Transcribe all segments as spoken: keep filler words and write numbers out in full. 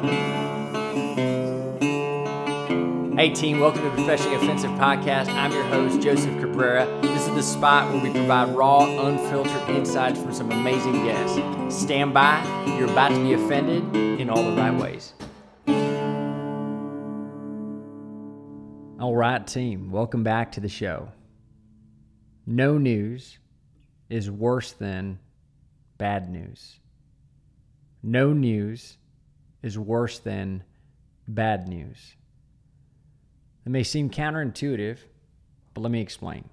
Hey team, welcome to the Professionally Offensive Podcast. I'm your host, Joseph Cabrera. This is the spot where we provide raw, unfiltered insights from some amazing guests. Stand by, you're about to be offended in all the right ways. All right team, welcome back to the show. No news is worse than bad news. No news is worse than bad news. It may seem counterintuitive, but let me explain.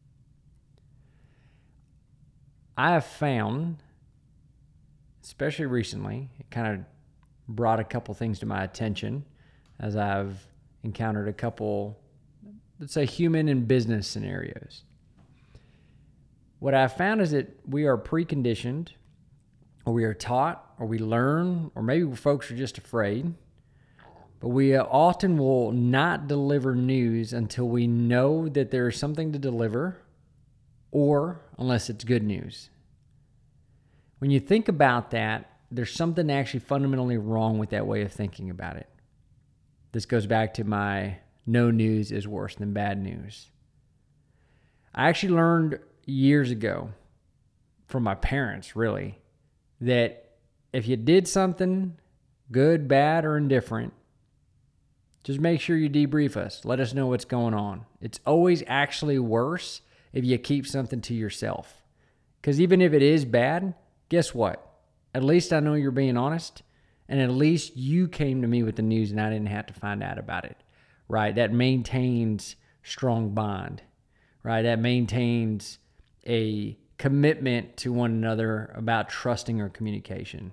I have found, especially recently, it kind of brought a couple things to my attention as I've encountered a couple, let's say, human and business scenarios. What I've found is that we are preconditioned, or we are taught, or we learn, or maybe folks are just afraid, but we often will not deliver news until we know that there is something to deliver, or unless it's good news. When you think about that, there's something actually fundamentally wrong with that way of thinking about it. This goes back to my no news is worse than bad news. I actually learned years ago from my parents, really, that if you did something good, bad, or indifferent, just make sure you debrief us. Let us know what's going on. It's always actually worse if you keep something to yourself. Because even if it is bad, guess what? At least I know you're being honest, and at least you came to me with the news and I didn't have to find out about it, right? That maintains strong bond, right? That maintains a commitment to one another about trusting or communication.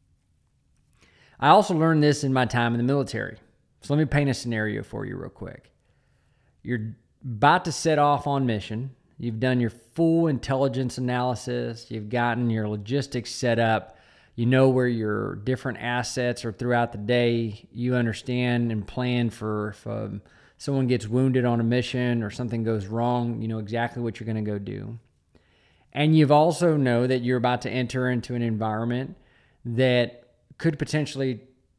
I also learned this in my time in the military. So let me paint a scenario for you real quick. You're about to set off on mission. You've done your full intelligence analysis. You've gotten your logistics set up. You know where your different assets are throughout the day. You understand and plan for if um, someone gets wounded on a mission or something goes wrong, you know exactly what you're going to go do. And you've also know that you're about to enter into an environment that could potentially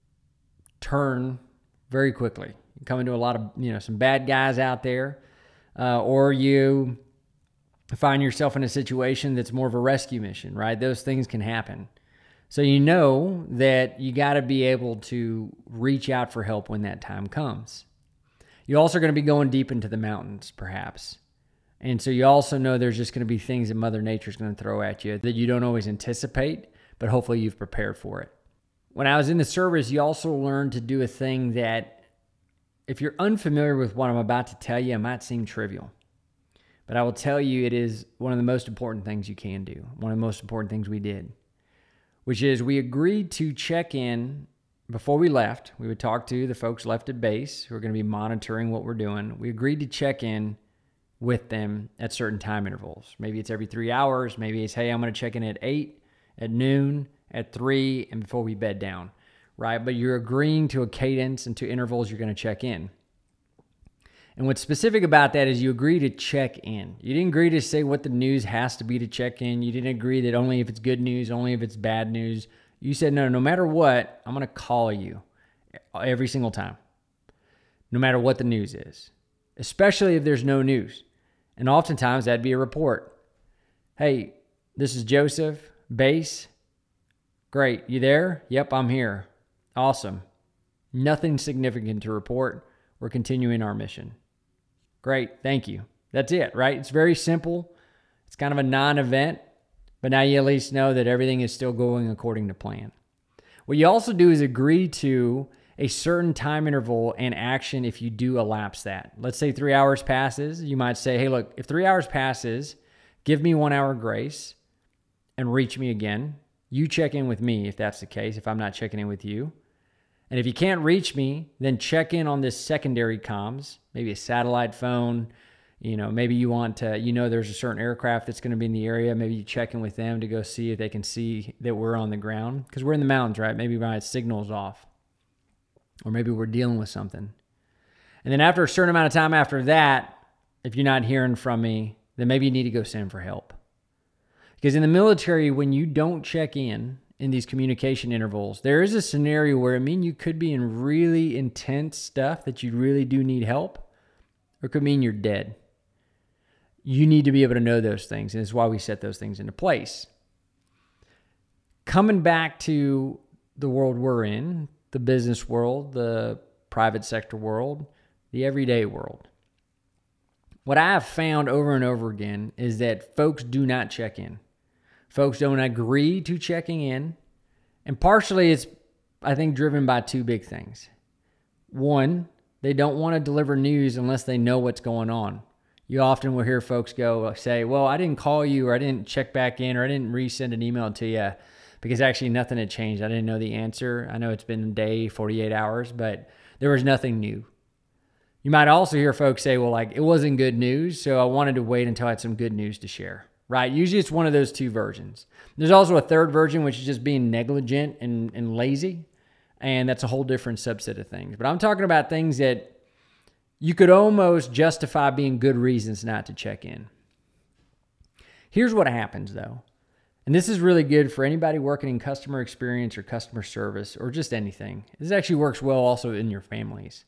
turn very quickly. You come into a lot of, you know, some bad guys out there, uh, or you find yourself in a situation that's more of a rescue mission, right? Those things can happen. So you know that you got to be able to reach out for help when that time comes. You're also going to be going deep into the mountains, perhaps. And so you also know there's just going to be things that Mother Nature's going to throw at you that you don't always anticipate, but hopefully you've prepared for it. When I was in the service, you also learn to do a thing that, if you're unfamiliar with what I'm about to tell you, it might seem trivial. But I will tell you it is one of the most important things you can do, one of the most important things we did, which is we agreed to check in before we left. We would talk to the folks left at base who are going to be monitoring what we're doing. We agreed to check in with them at certain time intervals. Maybe it's every three hours. Maybe it's, hey, I'm going to check in at eight, at noon, at three, and before we bed down, right? But you're agreeing to a cadence and to intervals you're going to check in. And what's specific about that is you agree to check in. You didn't agree to say what the news has to be to check in. You didn't agree that only if it's good news, only if it's bad news. You said, no, no matter what, I'm going to call you every single time, no matter what the news is, especially if there's no news. And oftentimes that'd be a report. Hey, this is Joseph, base. Great. You there? Yep, I'm here. Awesome. Nothing significant to report. We're continuing our mission. Great. Thank you. That's it, right? It's very simple. It's kind of a non-event, but now you at least know that everything is still going according to plan. What you also do is agree to a certain time interval and action if you do elapse that. Let's say three hours passes. You might say, hey, look, if three hours passes, give me one hour grace and reach me again. You check in with me if that's the case, if I'm not checking in with you. And if you can't reach me, then check in on this secondary comms, maybe a satellite phone. You know, maybe you want to, you know, there's a certain aircraft that's going to be in the area. Maybe you check in with them to go see if they can see that we're on the ground. Because we're in the mountains, right? Maybe my signal's off. Or maybe we're dealing with something. And then after a certain amount of time after that, if you're not hearing from me, then maybe you need to go send for help. Because in the military, when you don't check in in these communication intervals, there is a scenario where I mean you could be in really intense stuff that you really do need help, or it could mean you're dead. You need to be able to know those things, and it's why we set those things into place. Coming back to the world we're in, the business world, the private sector world, the everyday world. What I have found over and over again is that folks do not check in. Folks don't agree to checking in. And partially it's, I think, driven by two big things. One, they don't want to deliver news unless they know what's going on. You often will hear folks go say, well, I didn't call you, or I didn't check back in, or I didn't resend an email to you because actually nothing had changed. I didn't know the answer. I know it's been a day, forty-eight hours, but there was nothing new. You might also hear folks say, well, like, it wasn't good news, so I wanted to wait until I had some good news to share, right? Usually it's one of those two versions. There's also a third version, which is just being negligent and, and lazy, and that's a whole different subset of things. But I'm talking about things that you could almost justify being good reasons not to check in. Here's what happens, though, and this is really good for anybody working in customer experience or customer service or just anything. This actually works well also in your families.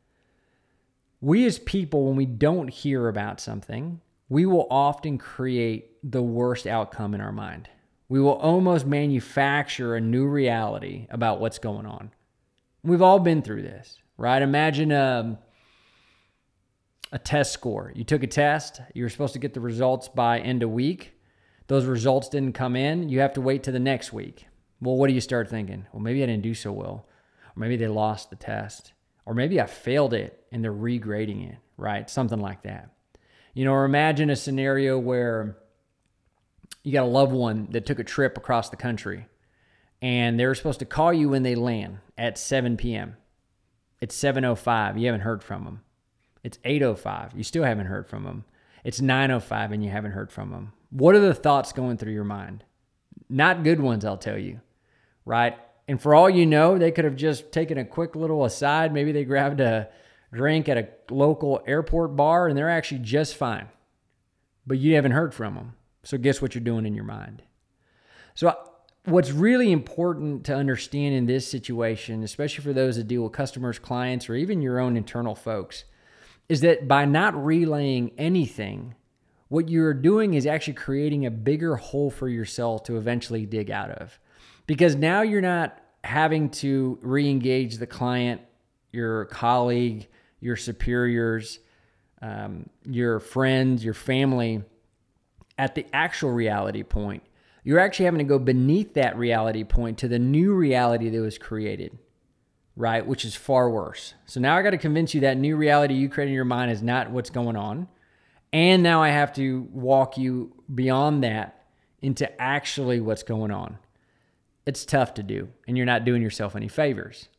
We as people, when we don't hear about something, we will often create the worst outcome in our mind. We will almost manufacture a new reality about what's going on. We've all been through this, right? Imagine a, a test score. You took a test. You were supposed to get the results by end of week. Those results didn't come in. You have to wait to the next week. Well, what do you start thinking? Well, maybe I didn't do so well. Or maybe they lost the test. Or maybe I failed it and they're regrading it, right? Something like that. You know, or imagine a scenario where you got a loved one that took a trip across the country and they were supposed to call you when they land at seven p.m. It's seven oh five. You haven't heard from them. It's eight oh five. You still haven't heard from them. It's nine oh five and you haven't heard from them. What are the thoughts going through your mind? Not good ones, I'll tell you, right? And for all you know, they could have just taken a quick little aside. Maybe they grabbed a drink at a local airport bar and they're actually just fine. But you haven't heard from them. So guess what you're doing in your mind? So what's really important to understand in this situation, especially for those that deal with customers, clients, or even your own internal folks, is that by not relaying anything, what you're doing is actually creating a bigger hole for yourself to eventually dig out of. Because now you're not having to re-engage the client, your colleague, your superiors, um, your friends, your family at the actual reality point. You're actually having to go beneath that reality point to the new reality that was created, right? Which is far worse. So now I got to convince you that new reality you created in your mind is not what's going on. And now I have to walk you beyond that into actually what's going on. It's tough to do, and you're not doing yourself any favors.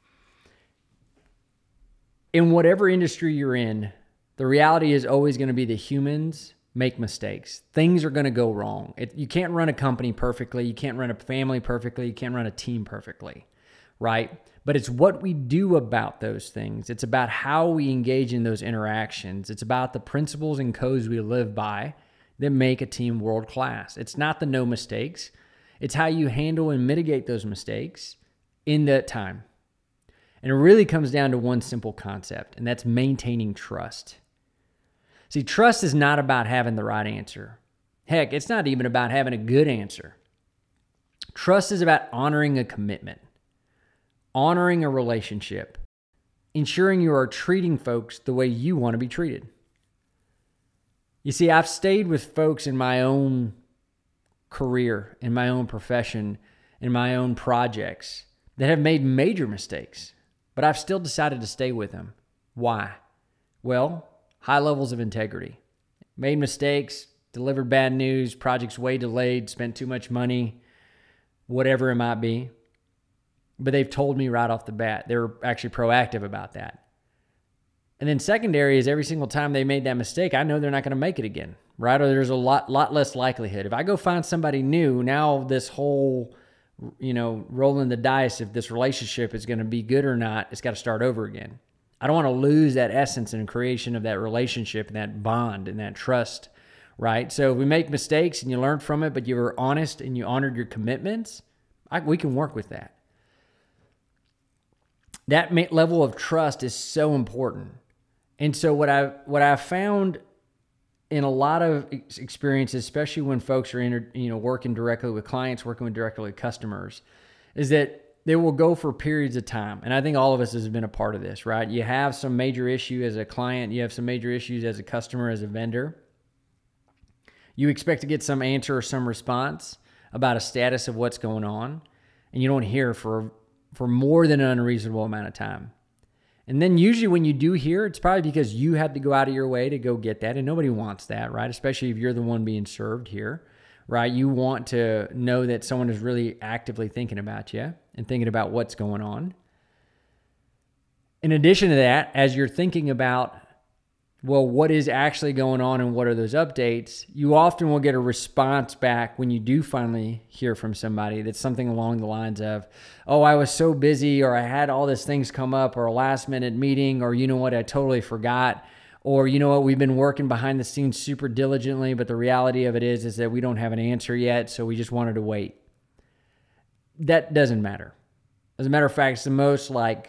In whatever industry you're in, the reality is always going to be that humans make mistakes. Things are going to go wrong. It, you can't run a company perfectly. You can't run a family perfectly. You can't run a team perfectly, right? But it's what we do about those things. It's about how we engage in those interactions. It's about the principles and codes we live by that make a team world class. It's not the no mistakes. It's how you handle and mitigate those mistakes in that time. And it really comes down to one simple concept, and that's maintaining trust. See, trust is not about having the right answer. Heck, it's not even about having a good answer. Trust is about honoring a commitment, honoring a relationship, ensuring you are treating folks the way you want to be treated. You see, I've stayed with folks in my own career, in my own profession, in my own projects that have made major mistakes, but I've still decided to stay with them. Why? Well, high levels of integrity. Made mistakes, delivered bad news, projects way delayed, spent too much money, whatever it might be. But they've told me right off the bat. They were actually proactive about that. And then secondary is every single time they made that mistake, I know they're not going to make it again, right? Or there's a lot, lot less likelihood. If I go find somebody new, now this whole, you know, rolling the dice if this relationship is going to be good or not, it's got to start over again. I don't want to lose that essence and creation of that relationship and that bond and that trust, right? So if we make mistakes and you learn from it, but you were honest and you honored your commitments, I, we can work with that. That ma- level of trust is so important. And so what I what I found in a lot of ex- experiences, especially when folks are inter, you know working directly with clients, working with directly with customers, is that they will go for periods of time. And I think all of us has been a part of this, right? You have some major issue as a client, you have some major issues as a customer, as a vendor. You expect to get some answer or some response about a status of what's going on, and you don't hear for for more than an unreasonable amount of time. And then usually when you do hear, it's probably because you had to go out of your way to go get that, and nobody wants that, right? Especially if you're the one being served here, right? You want to know that someone is really actively thinking about you and thinking about what's going on. In addition to that, as you're thinking about, well, what is actually going on and what are those updates, you often will get a response back when you do finally hear from somebody that's something along the lines of, oh, I was so busy, or I had all these things come up, or a last minute meeting, or you know what, I totally forgot, or you know what, we've been working behind the scenes super diligently, but the reality of it is, is that we don't have an answer yet, so we just wanted to wait. That doesn't matter. As a matter of fact, it's the most like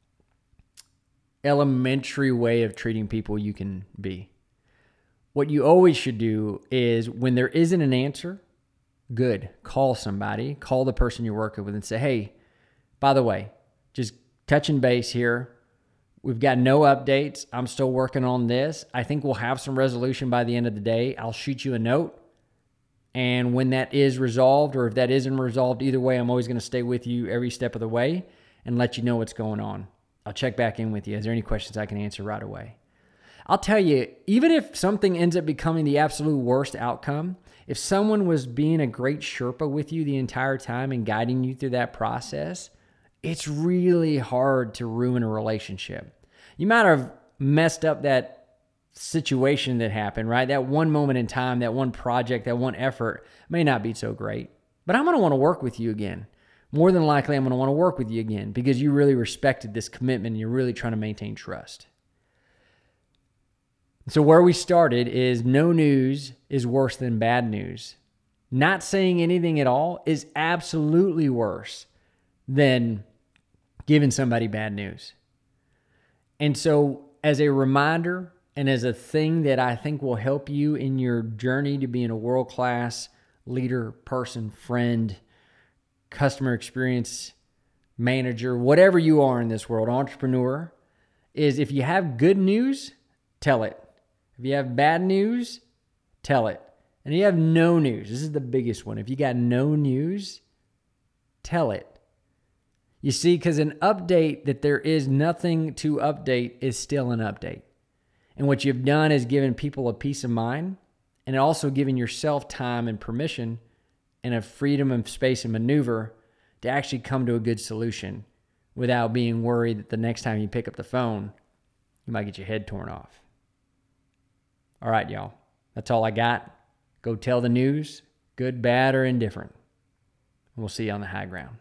elementary way of treating people you can be. What you always should do is when there isn't an answer, good, call somebody, call the person you're working with and say, hey, by the way, just touching base here. We've got no updates. I'm still working on this. I think we'll have some resolution by the end of the day. I'll shoot you a note. And when that is resolved, or if that isn't resolved, either way, I'm always going to stay with you every step of the way and let you know what's going on. I'll check back in with you. Is there any questions I can answer right away? I'll tell you, even if something ends up becoming the absolute worst outcome, if someone was being a great Sherpa with you the entire time and guiding you through that process, it's really hard to ruin a relationship. You might have messed up that situation that happened, right? That one moment in time, that one project, that one effort may not be so great, but I'm going to want to work with you again. More than likely, I'm going to want to work with you again because you really respected this commitment and you're really trying to maintain trust. So where we started is no news is worse than bad news. Not saying anything at all is absolutely worse than giving somebody bad news. And so as a reminder and as a thing that I think will help you in your journey to being a world-class leader, person, friend, customer experience manager, whatever you are in this world, entrepreneur, is if you have good news, tell it. If you have bad news, tell it. And if you have no news, this is the biggest one. If you got no news, tell it. You see, because an update that there is nothing to update is still an update. And what you've done is given people a peace of mind and also giving yourself time and permission and a freedom of space and maneuver to actually come to a good solution without being worried that the next time you pick up the phone, you might get your head torn off. All right, y'all. That's all I got. Go tell the news, good, bad, or indifferent. We'll see you on the high ground.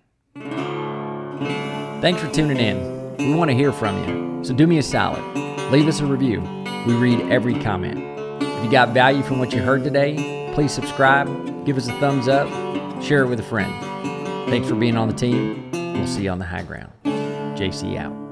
Thanks for tuning in. We want to hear from you, so do me a solid. Leave us a review. We read every comment. If you got value from what you heard today, please subscribe, give us a thumbs up, share it with a friend. Thanks for being on the team. We'll see you on the high ground. J C out.